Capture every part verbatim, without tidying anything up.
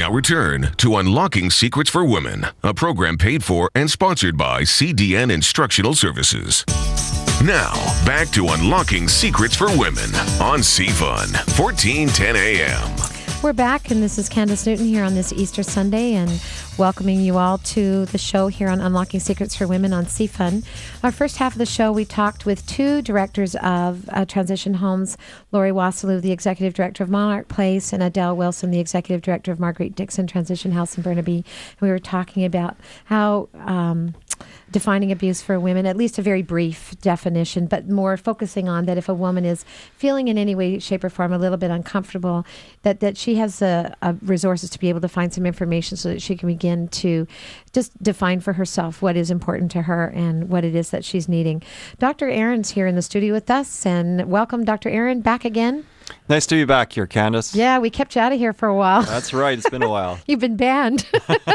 now return to Unlocking Secrets for Women, a program paid for and sponsored by C D N Instructional Services. Now, back to Unlocking Secrets for Women on C Fun, fourteen ten A M. We're back, and this is Candace Newton here on this Easter Sunday, and welcoming you all to the show here on Unlocking Secrets for Women on C Fun. Our first half of the show, we talked with two directors of uh, transition homes, Lori Wassilou, the executive director of Monarch Place, and Adele Wilson, the executive director of Marguerite Dixon Transition House in Burnaby. We were talking about how um, defining abuse for women, at least a very brief definition, but more focusing on that if a woman is feeling in any way, shape, or form a little bit uncomfortable, that, that she has uh, uh, resources to be able to find some information so that she can begin to just define for herself what is important to her and what it is that she's needing. Doctor Aaron's here in the studio with us, and welcome, Doctor Aaron, back again. Nice to be back here, Candace. Yeah, we kept you out of here for a while. That's right. It's been a while. You've been banned.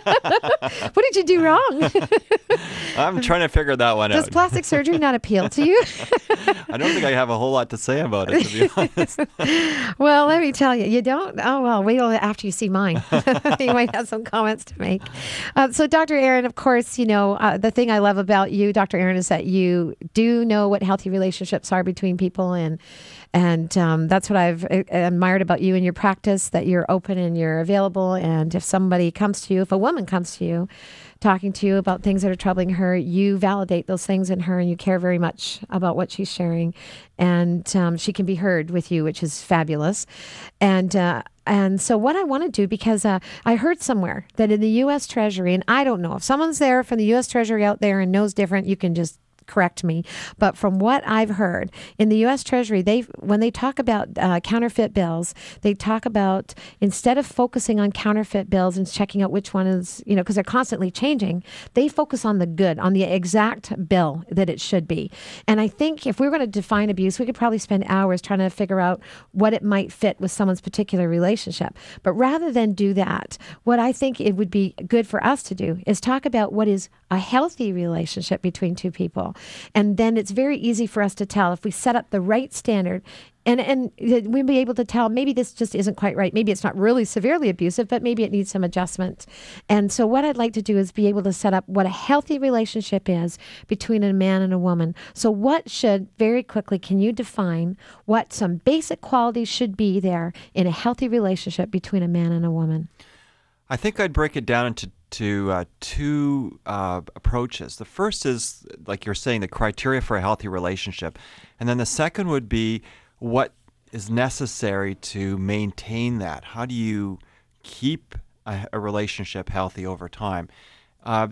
What did you do wrong? I'm trying to figure that one Does out. Does plastic surgery not appeal to you? I don't think I have a whole lot to say about it, to be honest. Well, let me tell you, you don't? Oh, well, wait till after you see mine. You might have some comments to make. Uh, so, Doctor Aaron, of course, you know, uh, the thing I love about you, Doctor Aaron, is that you do know what healthy relationships are between people, and And um, that's what I've admired about you and your practice, that you're open and you're available. And if somebody comes to you, if a woman comes to you, talking to you about things that are troubling her, you validate those things in her and you care very much about what she's sharing. And um, she can be heard with you, which is fabulous. And uh, and so what I want to do, because uh, I heard somewhere that in the U S Treasury, and I don't know, if someone's there from the U S Treasury out there and knows different, you can just correct me. But from what I've heard, in the U S Treasury, they when they talk about uh, counterfeit bills, they talk about, instead of focusing on counterfeit bills and checking out which one is, you know, because they're constantly changing, they focus on the good, on the exact bill that it should be. And I think if we were going to define abuse, we could probably spend hours trying to figure out what it might fit with someone's particular relationship. But rather than do that, what I think it would be good for us to do is talk about what is a healthy relationship between two people. And then it's very easy for us to tell if we set up the right standard, and, and we'll be able to tell maybe this just isn't quite right. Maybe it's not really severely abusive, but maybe it needs some adjustment. And so what I'd like to do is be able to set up what a healthy relationship is between a man and a woman. So what should, very quickly, can you define what some basic qualities should be there in a healthy relationship between a man and a woman? I think I'd break it down into to uh, two uh, approaches. The first is, like you're saying, the criteria for a healthy relationship. And then the second would be what is necessary to maintain that. How do you keep a, a relationship healthy over time? Uh,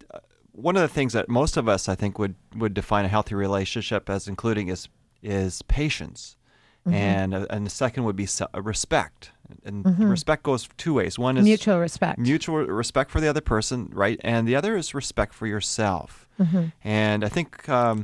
one of the things that most of us, I think, would, would define a healthy relationship as including is, is patience. Mm-hmm. And uh, and the second would be respect. And mm-hmm. respect goes two ways. One is mutual respect. Mutual respect for the other person, right? And the other is respect for yourself. Mm-hmm. And I think um,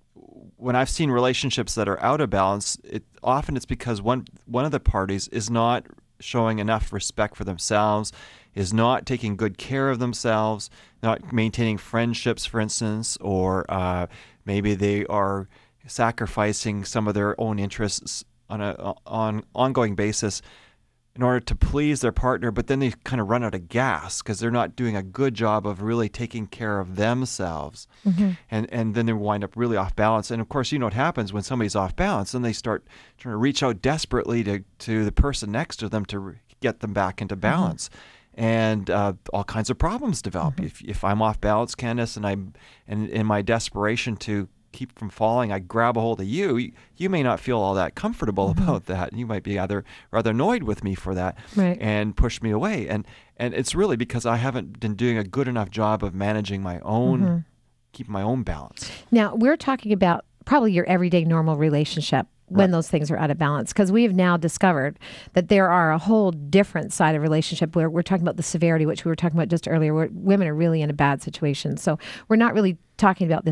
when I've seen relationships that are out of balance, it often it's because one one of the parties is not showing enough respect for themselves, is not taking good care of themselves, not maintaining friendships, for instance, or uh, maybe they are sacrificing some of their own interests on a on ongoing basis in order to please their partner, but then they kind of run out of gas because they're not doing a good job of really taking care of themselves. Mm-hmm. And and then they wind up really off balance. And of course, you know what happens when somebody's off balance, then they start trying to reach out desperately to, to the person next to them to re- get them back into balance. Mm-hmm. And uh, all kinds of problems develop. Mm-hmm. If if I'm off balance, Candace, and I'm and in my desperation to keep from falling, I grab a hold of you, you may not feel all that comfortable mm-hmm. about that. You might be either rather annoyed with me for that right. and push me away. And and it's really because I haven't been doing a good enough job of managing my own, mm-hmm. keeping my own balance. Now, we're talking about probably your everyday normal relationship when right. those things are out of balance, because we have now discovered that there are a whole different side of relationship where we're talking about the severity, which we were talking about just earlier, where women are really in a bad situation. So we're not really talking about this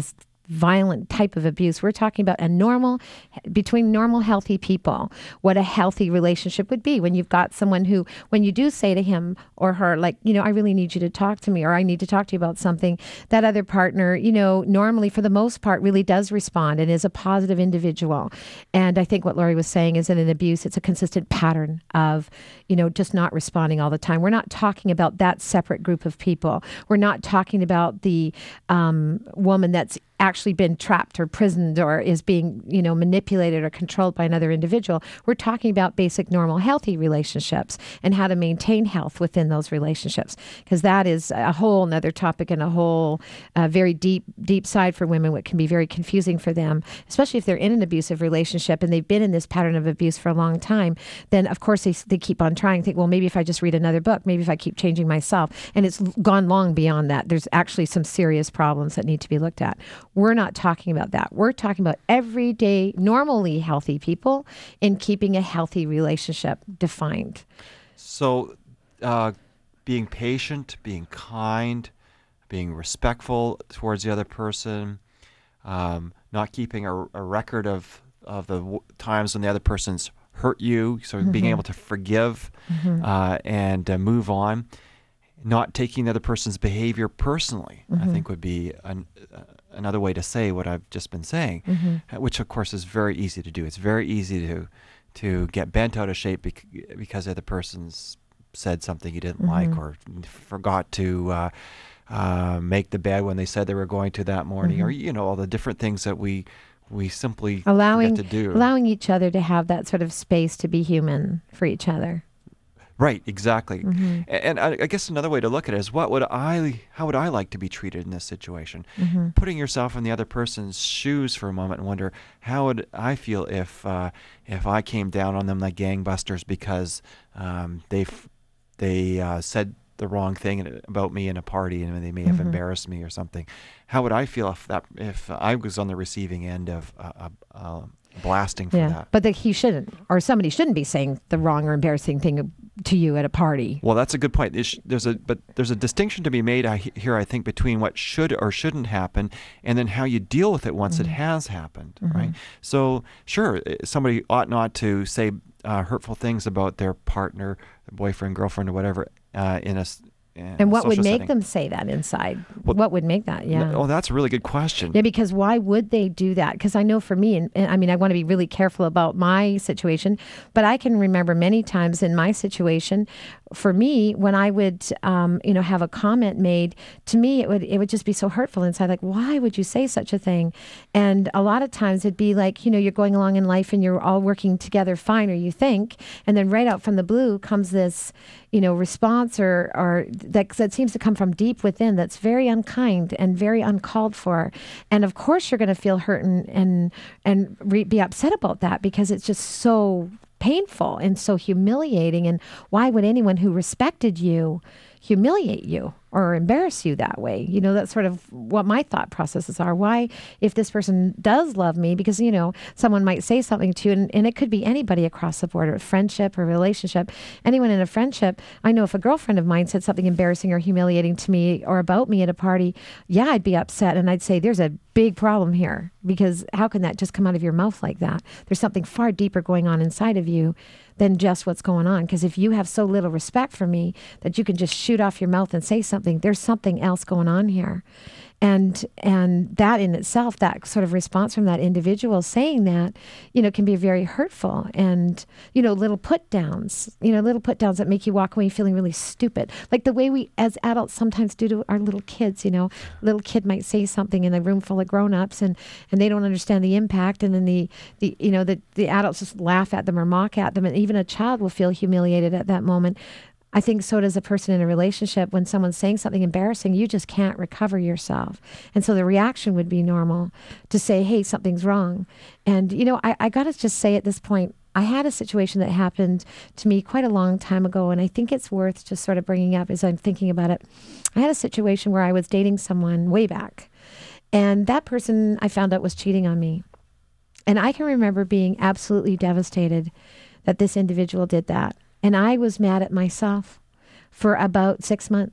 violent type of abuse. We're talking about a normal, between normal, healthy people, what a healthy relationship would be when you've got someone who, when you do say to him or her, like, you know, I really need you to talk to me, or I need to talk to you about something, that other partner, you know, normally for the most part really does respond and is a positive individual. And I think what Lori was saying is in an abuse, it's a consistent pattern of, you know, just not responding all the time. We're not talking about that separate group of people. We're not talking about the um, woman that's actually been trapped or prisoned or is being, you know, manipulated or controlled by another individual. We're talking about basic, normal, healthy relationships and how to maintain health within those relationships, because that is a whole nother topic and a whole uh, very deep, deep side for women, what can be very confusing for them, especially if they're in an abusive relationship and they've been in this pattern of abuse for a long time. Then, of course, they, they keep on trying, think, well, maybe if I just read another book, maybe if I keep changing myself. And it's gone long beyond that. There's actually some serious problems that need to be looked at. We're not talking about that. We're talking about everyday, normally healthy people in keeping a healthy relationship defined. So uh, being patient, being kind, being respectful towards the other person, um, not keeping a, a record of, of the w- times when the other person's hurt you, so mm-hmm. being able to forgive mm-hmm. uh, and uh, move on. Not taking the other person's behavior personally, mm-hmm. I think would be an, uh, another way to say what I've just been saying, mm-hmm. which of course is very easy to do. It's very easy to to get bent out of shape bec- because the other person's said something you didn't mm-hmm. like, or forgot to uh, uh, make the bed when they said they were going to that morning, mm-hmm. or you know all the different things that we we simply allowing forget to do. Allowing each other to have that sort of space to be human for each other. Right, exactly. Mm-hmm. And I, I guess another way to look at it is what would I, how would I like to be treated in this situation? Mm-hmm. Putting yourself in the other person's shoes for a moment and wonder, how would I feel if uh, if I came down on them like gangbusters because um, they they uh, said the wrong thing about me in a party and they may have mm-hmm. embarrassed me or something? How would I feel if that if I was on the receiving end of uh, uh, blasting for yeah. that? But the, he shouldn't, or somebody shouldn't be saying the wrong or embarrassing thing to you at a party. Well, that's a good point. There's a but there's a distinction to be made here, I think, between what should or shouldn't happen, and then how you deal with it once mm-hmm. it has happened, mm-hmm. right? So, sure, somebody ought not to say uh, hurtful things about their partner, boyfriend, girlfriend, or whatever uh, in a. And what would make setting. them say that inside? Well, what would make that? Yeah. Oh, that's a really good question. Yeah, because why would they do that? Because I know for me, and, and I mean, I want to be really careful about my situation, but I can remember many times in my situation, for me, when I would, um, you know, have a comment made to me, it would it would just be so hurtful inside. Like, why would you say such a thing? And a lot of times it'd be like, you know, you're going along in life and you're all working together fine, or you think, and then right out from the blue comes this, you know, response or or that that seems to come from deep within that's very unkind and very uncalled for. And of course, you're going to feel hurt and and and re- be upset about that because it's just so painful and so humiliating. And why would anyone who respected you humiliate you or embarrass you that way? You know, that's sort of what my thought processes are. Why, if this person does love me, because, you know, someone might say something to you, and, and it could be anybody across the board, or friendship or relationship, anyone in a friendship. I know if a girlfriend of mine said something embarrassing or humiliating to me or about me at a party, yeah, I'd be upset. And I'd say, there's a big problem here, because how can that just come out of your mouth like that? There's something far deeper going on inside of you than just what's going on. Because if you have so little respect for me that you can just shoot off your mouth and say something, there's something else going on here. And and that in itself, that sort of response from that individual saying that, you know, can be very hurtful. And, you know, little put downs, you know, little put downs that make you walk away feeling really stupid. Like the way we as adults sometimes do to our little kids, you know, little kid might say something in a room full of grown-ups and, and they don't understand the impact. And then the, the you know, the, the adults just laugh at them or mock at them. And even a child will feel humiliated at that moment. I think so does a person in a relationship. When someone's saying something embarrassing, you just can't recover yourself. And so the reaction would be normal to say, hey, something's wrong. And, you know, I, I got to just say at this point, I had a situation that happened to me quite a long time ago, and I think it's worth just sort of bringing up as I'm thinking about it. I had a situation where I was dating someone way back, and that person I found out was cheating on me. And I can remember being absolutely devastated that this individual did that. And I was mad at myself for about six months.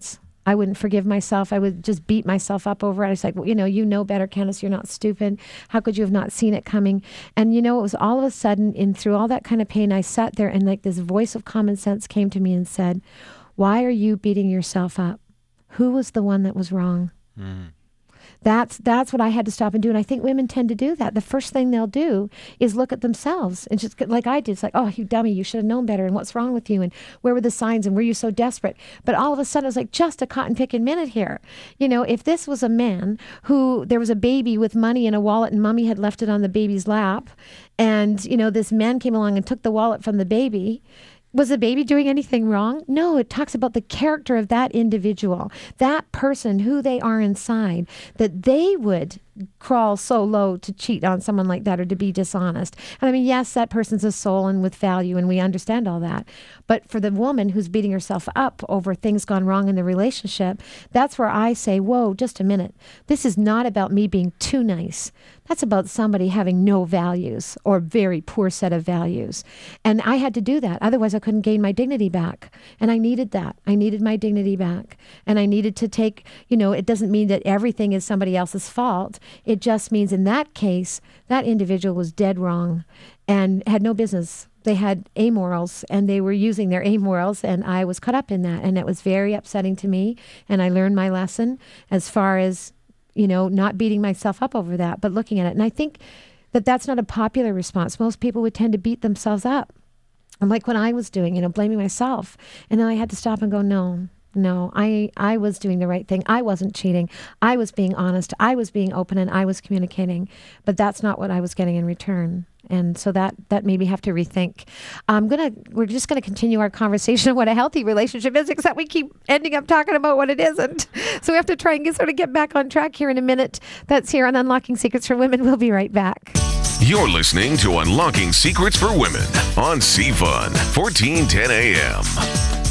I wouldn't forgive myself. I would just beat myself up over it. I was like, well, you know, you know better, Candace. You're not stupid. How could you have not seen it coming? And, you know, it was all of a sudden, in through all that kind of pain, I sat there and like this voice of common sense came to me and said, why are you beating yourself up? Who was the one that was wrong? Mm. That's that's what I had to stop and do. And I think women tend to do that. The first thing they'll do is look at themselves and just like I did. It's like, oh, you dummy, you should have known better. And what's wrong with you? And where were the signs? And were you so desperate? But all of a sudden, it was like just a cotton picking minute here. You know, if this was a man who there was a baby with money in a wallet and mommy had left it on the baby's lap, and, you know, this man came along and took the wallet from the baby, was the baby doing anything wrong? No, it talks about the character of that individual, that person, who they are inside, that they would crawl so low to cheat on someone like that or to be dishonest. And I mean, yes, that person's a soul and with value, and we understand all that. But for the woman who's beating herself up over things gone wrong in the relationship, that's where I say, whoa, just a minute. This is not about me being too nice. That's about somebody having no values or very poor set of values. And I had to do that. Otherwise, I couldn't gain my dignity back. And I needed that. I needed my dignity back. And I needed to take, you know, it doesn't mean that everything is somebody else's fault. It just means in that case, that individual was dead wrong and had no business. They had amorals and they were using their amorals, and I was caught up in that. And it was very upsetting to me. And I learned my lesson as far as, you know, not beating myself up over that, but looking at it. And I think that that's not a popular response. Most people would tend to beat themselves up. And like when I was doing, you know, blaming myself. And then I had to stop and go, no, no, I, I was doing the right thing. I wasn't cheating. I was being honest. I was being open, and I was communicating. But that's not what I was getting in return. And so that that made me have to rethink. I'm gonna we're just gonna continue our conversation on what a healthy relationship is, except we keep ending up talking about what it isn't. So we have to try and get, sort of get back on track here in a minute. That's here on Unlocking Secrets for Women. We'll be right back. You're listening to Unlocking Secrets for Women on C F U N, fourteen ten A M.